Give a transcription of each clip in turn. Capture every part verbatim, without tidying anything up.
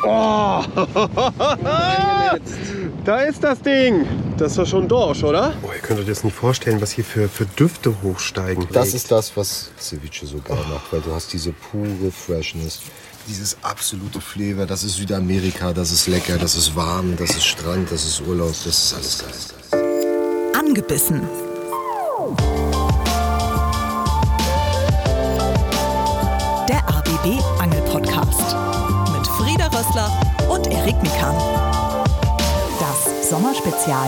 Oh! Da ist das Ding. Das ist doch schon Dorsch, oder? Oh, ihr könnt euch das nicht vorstellen, was hier für, für Düfte hochsteigen. Das ist das, was Ceviche so geil macht, weil du hast diese pure Freshness. Dieses absolute Flavor, das ist Südamerika, das ist lecker, das ist warm, das ist Strand, das ist Urlaub, das ist alles geil. Angebissen. Der A B B Angel Podcast mit Frieda Rössler und Erik Mikan. Das Sommerspezial.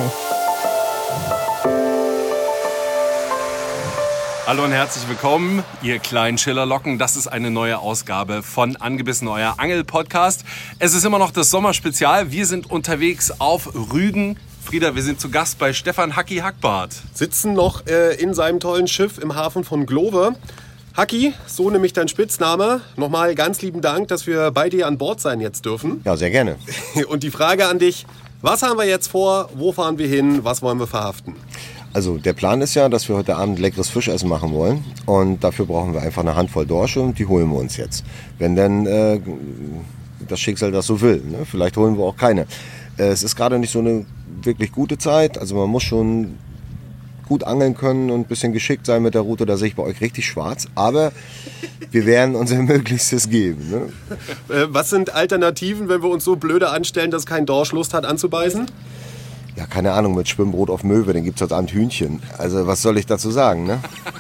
Hallo und herzlich willkommen, ihr kleinen Schillerlocken. Das ist eine neue Ausgabe von Angebissen, euer Angel-Podcast. Es ist immer noch das Sommerspezial. Wir sind unterwegs auf Rügen. Frieda, wir sind zu Gast bei Stefan Hacki Hackbart. Sitzen noch äh, in seinem tollen Schiff im Hafen von Glove. Hacki, so nämlich dein Spitzname. Nochmal ganz lieben Dank, dass wir bei dir an Bord sein jetzt dürfen. Ja, sehr gerne. Und die Frage an dich, was haben wir jetzt vor? Wo fahren wir hin? Was wollen wir verhaften? Also der Plan ist ja, dass wir heute Abend leckeres Fischessen machen wollen und dafür brauchen wir einfach eine Handvoll Dorsche und die holen wir uns jetzt. Wenn denn äh, das Schicksal das so will, ne? Vielleicht holen wir auch keine. Äh, es ist gerade nicht so eine wirklich gute Zeit, also man muss schon gut angeln können und ein bisschen geschickt sein mit der Route, da sehe ich bei euch richtig schwarz, aber wir werden unser Möglichstes geben. Ne? Äh, was sind Alternativen, wenn wir uns so blöde anstellen, dass kein Dorsch Lust hat anzubeißen? Ja, keine Ahnung, mit Schwimmbrot auf Möwe, dann gibt's heute Abend Hühnchen. Also was soll ich dazu sagen, ne?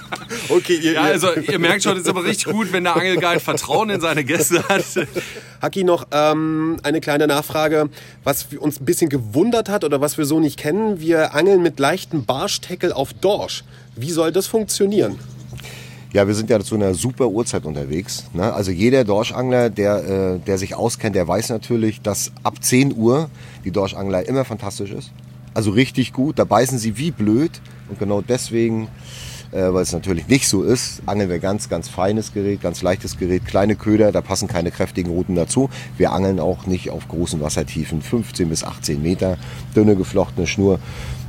Okay, ihr, ja, also ihr merkt schon, es ist aber richtig gut, wenn der Angelguide Vertrauen in seine Gäste hat. Hacki, noch ähm, eine kleine Nachfrage, was uns ein bisschen gewundert hat oder was wir so nicht kennen. Wir angeln mit leichtem Barschteckel auf Dorsch. Wie soll das funktionieren? Ja, wir sind ja zu einer super Uhrzeit unterwegs. Ne? Also jeder Dorschangler, der, äh, der sich auskennt, der weiß natürlich, dass ab zehn Uhr die Dorschangler immer fantastisch ist. Also richtig gut, da beißen sie wie blöd. Und genau deswegen, äh, weil es natürlich nicht so ist, angeln wir ganz, ganz feines Gerät, ganz leichtes Gerät, kleine Köder, da passen keine kräftigen Routen dazu. Wir angeln auch nicht auf großen Wassertiefen, fünfzehn bis achtzehn Meter, dünne geflochtene Schnur.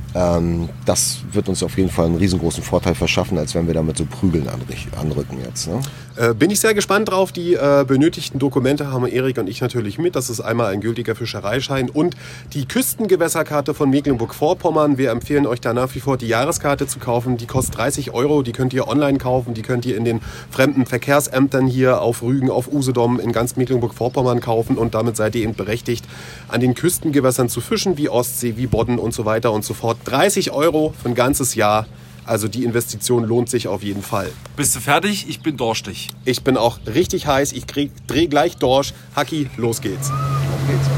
Ähm, das wird uns auf jeden Fall einen riesengroßen Vorteil verschaffen, als wenn wir damit so Prügeln anrücken jetzt. Ne? Äh, bin ich sehr gespannt drauf. Die äh, benötigten Dokumente haben Erik und ich natürlich mit. Das ist einmal ein gültiger Fischereischein und die Küstengewässerkarte von Mecklenburg-Vorpommern. Wir empfehlen euch da nach wie vor die Jahreskarte zu kaufen. Die kostet dreißig Euro. Die könnt ihr online kaufen. Die könnt ihr in den fremden Verkehrsämtern hier auf Rügen, auf Usedom in ganz Mecklenburg-Vorpommern kaufen. Und damit seid ihr eben berechtigt, an den Küstengewässern zu fischen, wie Ostsee, wie Bodden und so weiter und so fort. dreißig Euro für ein ganzes Jahr. Also die Investition lohnt sich auf jeden Fall. Bist du fertig? Ich bin dorstig. Ich bin auch richtig heiß. Ich drehe gleich Dorsch. Hacki, los geht's. Auf geht's.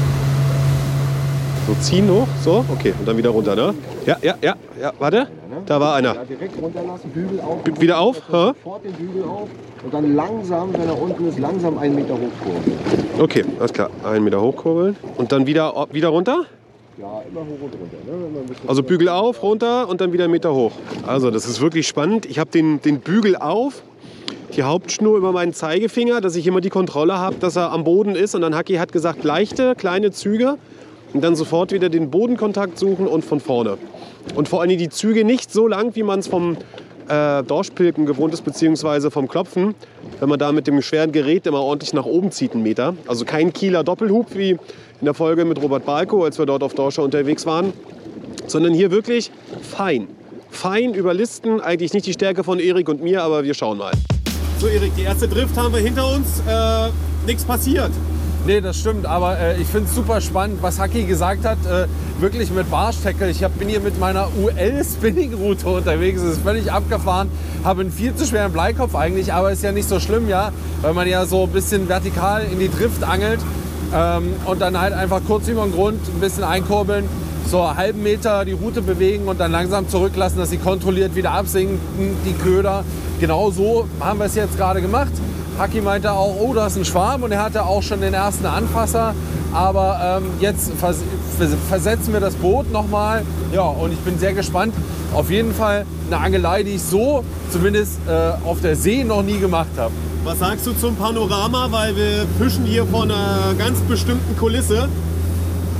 So, ziehen hoch. So, okay. Und dann wieder runter, ne? Ja, ja, ja. ja. Warte. Da war einer. Ja, direkt runterlassen, Bügel auf. B- wieder auf? Ha? Sofort den Bügel auf und dann langsam, wenn er unten ist, langsam einen Meter hochkurbeln. Okay, alles klar. Einen Meter hochkurbeln. Und dann wieder, wieder runter? Ja, immer hoch und runter. Ne? Wenn man ein bisschen Also Bügel auf, runter und dann wieder einen Meter hoch. Also das ist wirklich spannend. Ich habe den, den Bügel auf, die Hauptschnur über meinen Zeigefinger, dass ich immer die Kontrolle habe, dass er am Boden ist. Und dann Hacki hat gesagt, leichte, kleine Züge. Und dann sofort wieder den Bodenkontakt suchen und von vorne. Und vor allem die Züge nicht so lang, wie man es vom äh, Dorschpilken gewohnt ist, beziehungsweise vom Klopfen. Wenn man da mit dem schweren Gerät immer ordentlich nach oben zieht, einen Meter. Also kein Kieler Doppelhub wie in der Folge mit Robert Balko, als wir dort auf Dorsche unterwegs waren. Sondern hier wirklich fein. Fein überlisten. Eigentlich nicht die Stärke von Erik und mir, aber wir schauen mal. So Erik, die erste Drift haben wir hinter uns. Äh, nichts passiert. Nee, das stimmt, aber äh, ich finde es super spannend, was Hacki gesagt hat, äh, wirklich mit Barschteckel. Ich hab, bin hier mit meiner U L-Spinning-Route unterwegs, es ist völlig abgefahren, habe einen viel zu schweren Bleikopf eigentlich, aber ist ja nicht so schlimm, ja, weil man ja so ein bisschen vertikal in die Drift angelt ähm, und dann halt einfach kurz über den Grund ein bisschen einkurbeln, so einen halben Meter die Route bewegen und dann langsam zurücklassen, dass sie kontrolliert wieder absinken, die Köder. Genau so haben wir es jetzt gerade gemacht. Hacki meinte auch, oh, da ist ein Schwarm und er hatte auch schon den ersten Anfasser. Aber ähm, jetzt vers versetzen wir das Boot nochmal. Ja, und ich bin sehr gespannt. Auf jeden Fall eine Angelei, die ich so zumindest äh, auf der See noch nie gemacht habe. Was sagst du zum Panorama? Weil wir fischen hier vor einer ganz bestimmten Kulisse.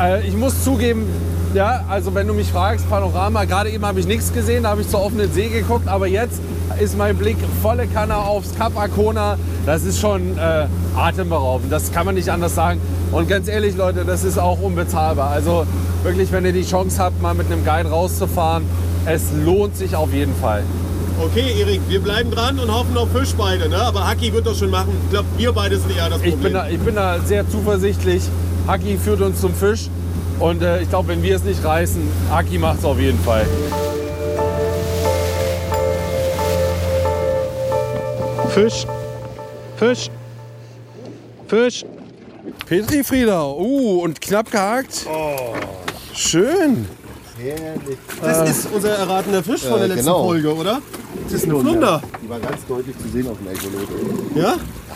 Äh, ich muss zugeben, ja, also wenn du mich fragst, Panorama, gerade eben habe ich nichts gesehen, da habe ich zur offenen See geguckt, aber jetzt ist mein Blick volle Kanne aufs Kap Arkona. Das ist schon äh, atemberaubend, das kann man nicht anders sagen. Und ganz ehrlich, Leute, das ist auch unbezahlbar. Also wirklich, wenn ihr die Chance habt, mal mit einem Guide rauszufahren, es lohnt sich auf jeden Fall. Okay, Erik, wir bleiben dran und hoffen auf Fisch beide, ne? Aber Haki wird das schon machen. Ich glaube, wir beide sind eher das Problem. Ich bin da, ich bin da sehr zuversichtlich. Haki führt uns zum Fisch. Und äh, ich glaube, wenn wir es nicht reißen, Haki macht es auf jeden Fall. Fisch, Fisch, Fisch. Petri Frieda, uh, und knapp gehakt. Oh. Schön. Das ist unser erratener Fisch von der letzten genau. Folge, oder? Das ist ein Flunder. Die war ganz deutlich zu sehen auf dem Echolot. Ja?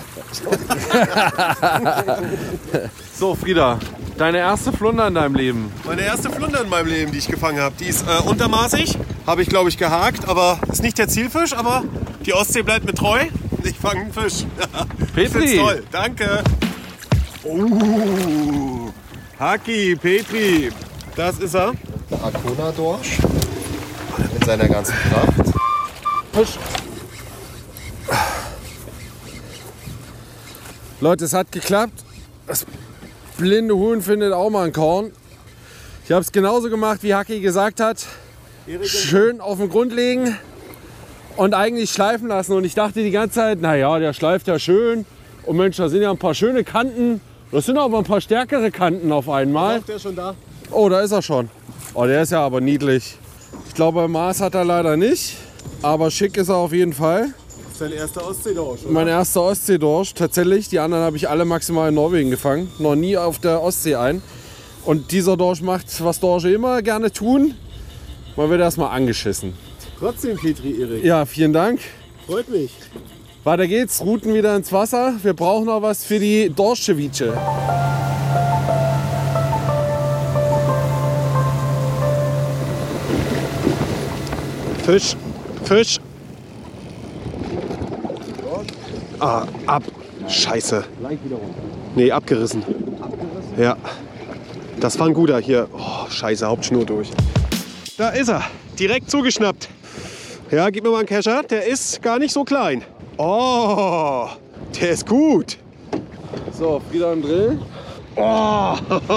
So, Frieda, deine erste Flunder in deinem Leben. Meine erste Flunder in meinem Leben, die ich gefangen habe. Die ist äh, untermaßig, habe ich glaube ich gehakt, aber ist nicht der Zielfisch, aber die Ostsee bleibt mir treu. Ich fange einen Fisch. Ich find's Petri. toll, danke. Oh, Haki, Petri, das ist er. Der Arkona-Dorsch mit seiner ganzen Kraft. Fisch. Leute, es hat geklappt. Das blinde Huhn findet auch mal ein Korn. Ich habe es genauso gemacht, wie Haki gesagt hat. Schön auf den Grund legen und eigentlich schleifen lassen. Und ich dachte die ganze Zeit, naja, der schleift ja schön. Und Mensch, da sind ja ein paar schöne Kanten. Das sind aber ein paar stärkere Kanten auf einmal. Ist der schon da? Oh, da ist er schon. Oh, der ist ja aber niedlich. Ich glaube, Maß hat er leider nicht. Aber schick ist er auf jeden Fall. Das ist dein erster Ostseedorsch, oder? Mein erster Ostseedorsch, tatsächlich. Die anderen habe ich alle maximal in Norwegen gefangen. Noch nie auf der Ostsee ein. Und dieser Dorsch macht, was Dorsche immer gerne tun. Man wird erstmal angeschissen. Trotzdem, Petri, Erik. Ja, vielen Dank. Freut mich. Weiter geht's, Routen wieder ins Wasser. Wir brauchen noch was für die Dorschceviche. Fisch, Fisch. Ah, ab. Scheiße. Nee, abgerissen. Ja. Das war ein guter hier. Oh, scheiße, Hauptschnur durch. Da ist er. Direkt zugeschnappt. Ja, gib mir mal einen Kescher. Der ist gar nicht so klein. Oh, der ist gut. So, Frieda im Drill. Oh.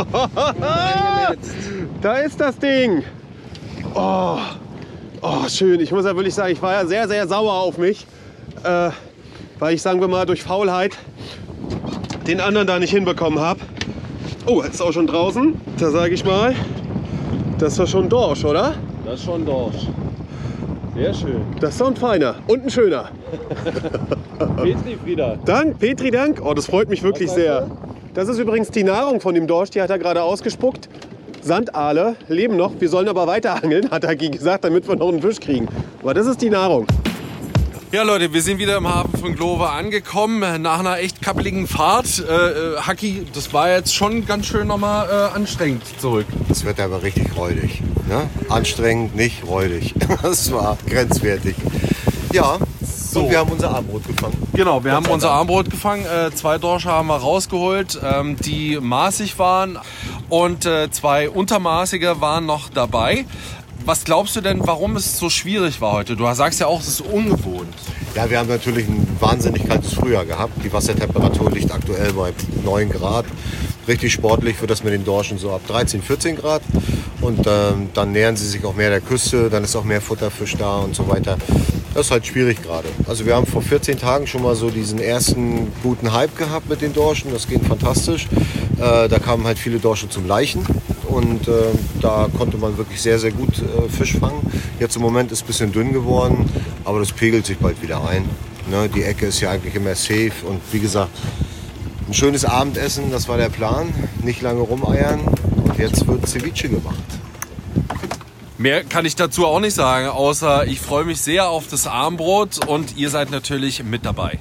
Da ist das Ding. Oh. Oh, schön. Ich muss ja wirklich sagen, ich war ja sehr, sehr sauer auf mich. Äh, weil ich, sagen wir mal, durch Faulheit den anderen da nicht hinbekommen habe. Oh, ist auch schon draußen. Da sage ich mal, das war schon Dorsch, oder? Das ist schon Dorsch. Sehr schön. Das ist doch ein feiner und ein schöner. Petri, Frieda. Dank, Petri, Dank. Oh, das freut mich wirklich sehr. Das ist übrigens die Nahrung von dem Dorsch, die hat er gerade ausgespuckt. Sandaale leben noch, wir sollen aber weiter angeln, hat er gesagt, damit wir noch einen Fisch kriegen. Aber das ist die Nahrung. Ja Leute, wir sind wieder im Hafen von Glove angekommen, nach einer echt kappeligen Fahrt. Äh, Haki, das war jetzt schon ganz schön nochmal äh, anstrengend zurück. Das wird aber richtig räudig. Ne? Anstrengend, nicht räudig. Das war grenzwertig. Ja, So. und wir haben unser Armbrot gefangen. Genau, wir haben unser Armbrot gefangen. Äh, zwei Dorsche haben wir rausgeholt, ähm, die maßig waren und äh, zwei untermaßige waren noch dabei. Was glaubst du denn, warum es so schwierig war heute? Du sagst ja auch, es ist ungewohnt. Ja, wir haben natürlich ein wahnsinnig kaltes Frühjahr gehabt. Die Wassertemperatur liegt aktuell bei neun Grad. Richtig sportlich wird das mit den Dorschen so ab dreizehn, vierzehn Grad. Und ähm, dann nähern sie sich auch mehr der Küste, dann ist auch mehr Futterfisch da und so weiter. Das ist halt schwierig gerade. Also wir haben vor vierzehn Tagen schon mal so diesen ersten guten Hype gehabt mit den Dorschen. Das ging fantastisch. Äh, da kamen halt viele Dorsche zum Laichen. Und äh, da konnte man wirklich sehr, sehr gut äh, Fisch fangen. Jetzt im Moment ist es ein bisschen dünn geworden, aber das pegelt sich bald wieder ein. Ne, die Ecke ist ja eigentlich immer safe. Und wie gesagt, ein schönes Abendessen, das war der Plan. Nicht lange rumeiern. Und jetzt wird Ceviche gemacht. Mehr kann ich dazu auch nicht sagen, außer ich freue mich sehr auf das Armbrot und ihr seid natürlich mit dabei.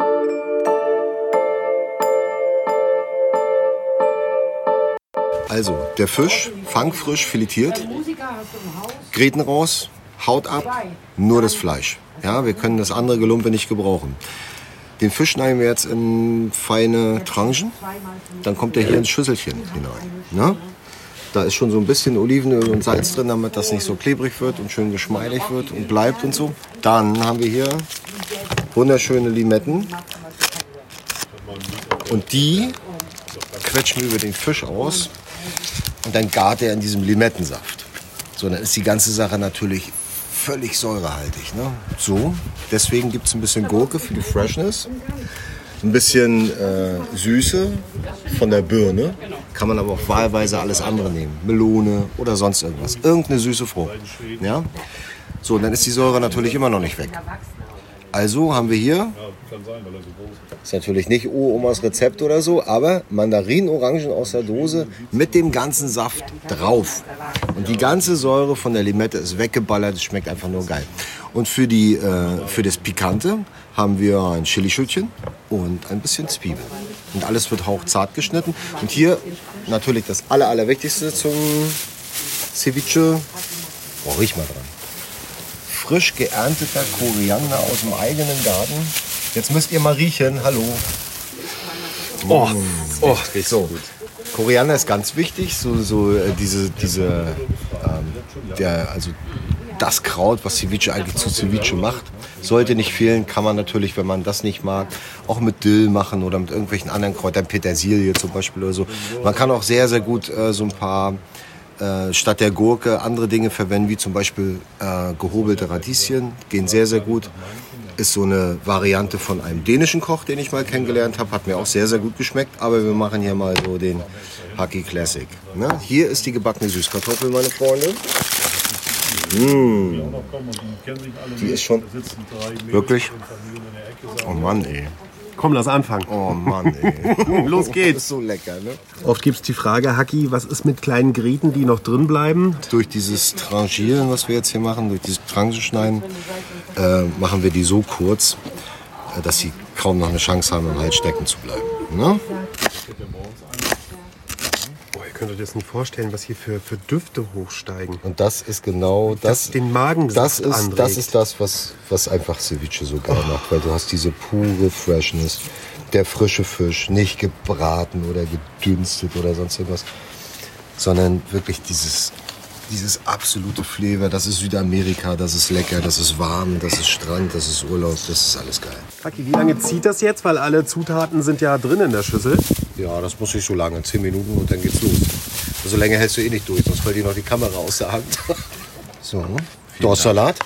Also, der Fisch, fangfrisch, filetiert, Gräten raus, Haut ab, nur das Fleisch. Ja, wir können das andere Gelumpe nicht gebrauchen. Den Fisch schneiden wir jetzt in feine Tranchen, dann kommt er hier ins Schüsselchen hinein. Ne? Da ist schon so ein bisschen Olivenöl und Salz drin, damit das nicht so klebrig wird und schön geschmeidig wird und bleibt und so. Dann haben wir hier wunderschöne Limetten. Und die quetschen wir über den Fisch aus und dann gart er in diesem Limettensaft. So, dann ist die ganze Sache natürlich völlig säurehaltig. Ne? So, deswegen gibt es ein bisschen Gurke für die Freshness. Ein bisschen äh, Süße von der Birne. Kann man aber auch wahlweise alles andere nehmen. Melone oder sonst irgendwas. Irgendeine süße Frucht. Ja? So, dann ist die Säure natürlich immer noch nicht weg. Also haben wir hier, ist natürlich nicht Omas Rezept oder so, aber Mandarinen-Orangen aus der Dose mit dem ganzen Saft drauf. Und die ganze Säure von der Limette ist weggeballert, es schmeckt einfach nur geil. Und für, die, äh, für das Pikante haben wir ein Chilischüttchen und ein bisschen Zwiebeln. Und alles wird hauchzart geschnitten. Und hier natürlich das Aller, Allerwichtigste zum Ceviche. Oh, riech mal dran. Frisch geernteter Koriander aus dem eigenen Garten. Jetzt müsst ihr mal riechen. Hallo. Oh, oh, riecht so gut. Koriander ist ganz wichtig. So, so äh, diese, diese, ähm, der, also das Kraut, was Ceviche eigentlich zu Ceviche macht, sollte nicht fehlen. Kann man natürlich, wenn man das nicht mag, auch mit Dill machen oder mit irgendwelchen anderen Kräutern, Petersilie zum Beispiel oder so. Man kann auch sehr, sehr gut äh, so ein paar Äh, statt der Gurke andere Dinge verwenden, wie zum Beispiel äh, gehobelte Radieschen, gehen sehr, sehr gut. Ist so eine Variante von einem dänischen Koch, den ich mal kennengelernt habe, hat mir auch sehr, sehr gut geschmeckt, aber wir machen hier mal so den Haki Classic. Ne? Hier ist die gebackene Süßkartoffel, meine Freunde. Mmh. Die ist schon wirklich, oh Mann, ey. Komm, lass anfangen. Oh Mann, ey. Los geht's. Das ist so lecker, ne? Oft gibt es die Frage, Haki, was ist mit kleinen Gräten, die noch drin bleiben? Durch dieses Tranchieren, was wir jetzt hier machen, durch dieses Trancheschneiden, äh, machen wir die so kurz, äh, dass sie kaum noch eine Chance haben, im Hals stecken zu bleiben. Ne? Oh, ihr könnt euch das nicht vorstellen, was hier für, für Düfte hochsteigen. Und das ist genau das. Das den Magensaft das ist, anregt. das ist das, was, was einfach Ceviche so geil macht, weil du hast diese pure Freshness, der frische Fisch, nicht gebraten oder gedünstet oder sonst irgendwas, sondern wirklich dieses, dieses absolute Flavor. Das ist Südamerika, das ist lecker, das ist warm, das ist Strand, das ist Urlaub, das ist alles geil. Haki, wie lange zieht das jetzt? Weil alle Zutaten sind ja drin in der Schüssel. Ja, das muss nicht so lange, zehn Minuten und dann geht's los. So lange hältst du eh nicht durch, sonst fällt dir noch die Kamera aus der Hand. So, Dorfsalat.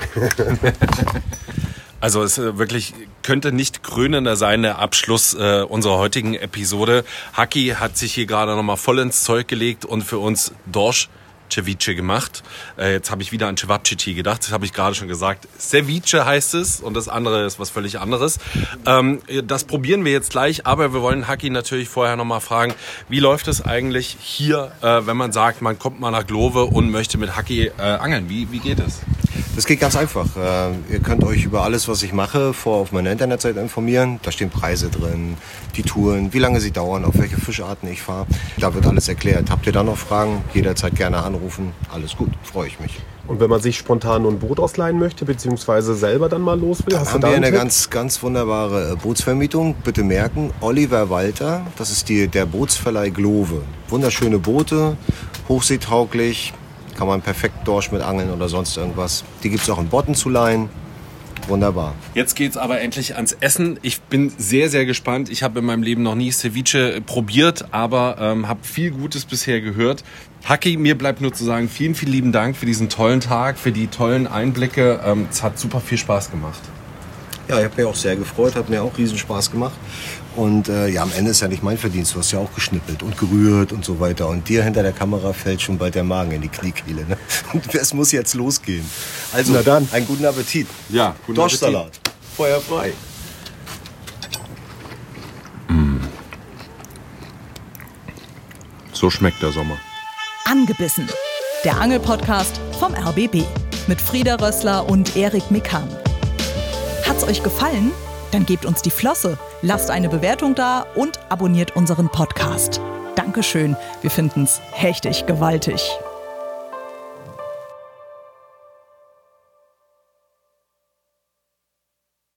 Also es äh, wirklich könnte nicht krönender sein, der Abschluss äh, unserer heutigen Episode. Haki hat sich hier gerade noch mal voll ins Zeug gelegt und für uns Dorsch Ceviche gemacht. Äh, jetzt habe ich wieder an Cevapcici gedacht. Das habe ich gerade schon gesagt. Ceviche heißt es und das andere ist was völlig anderes. Ähm, das probieren wir jetzt gleich, aber wir wollen Haki natürlich vorher noch mal fragen, wie läuft es eigentlich hier, äh, wenn man sagt, man kommt mal nach Glove und möchte mit Haki äh, angeln? Wie, wie geht es? Das geht ganz einfach. Äh, ihr könnt euch über alles, was ich mache, vor auf meiner Internetseite informieren. Da stehen Preise drin, die Touren, wie lange sie dauern, auf welche Fischarten ich fahre. Da wird alles erklärt. Habt ihr da noch Fragen? Jederzeit gerne anrufen. Alles gut, freue ich mich. Und wenn man sich spontan nur ein Boot ausleihen möchte, beziehungsweise selber dann mal los will, Da hast haben du da wir einen eine Tipp? ganz, ganz wunderbare Bootsvermietung. Bitte merken, Oliver Walter, das ist die, der Bootsverleih Glove. Wunderschöne Boote, hochseetauglich, kann man perfekt Dorsch mit angeln oder sonst irgendwas. Die gibt es auch in Botten zu leihen. Wunderbar. Jetzt geht's aber endlich ans Essen. Ich bin sehr, sehr gespannt. Ich habe in meinem Leben noch nie Ceviche probiert, aber ähm, habe viel Gutes bisher gehört. Haki, mir bleibt nur zu sagen, vielen, vielen lieben Dank für diesen tollen Tag, für die tollen Einblicke. Ähm, es hat super viel Spaß gemacht. Ja, ich habe mich auch sehr gefreut, hat mir auch riesen Spaß gemacht. Und äh, ja, am Ende ist ja nicht mein Verdienst. Du hast ja auch geschnippelt und gerührt und so weiter. Und dir hinter der Kamera fällt schon bald der Magen in die Kniekehle. Ne? Und es muss jetzt losgehen. Also, Na dann. einen guten Appetit. Ja, guten Dorschsalat. Feuer frei. So schmeckt der Sommer. Angebissen. Der Angelpodcast vom R B B mit Frieda Rössler und Erik Mikan. Hat's euch gefallen? Dann gebt uns die Flosse, lasst eine Bewertung da und abonniert unseren Podcast. Dankeschön, wir finden's hechtig gewaltig.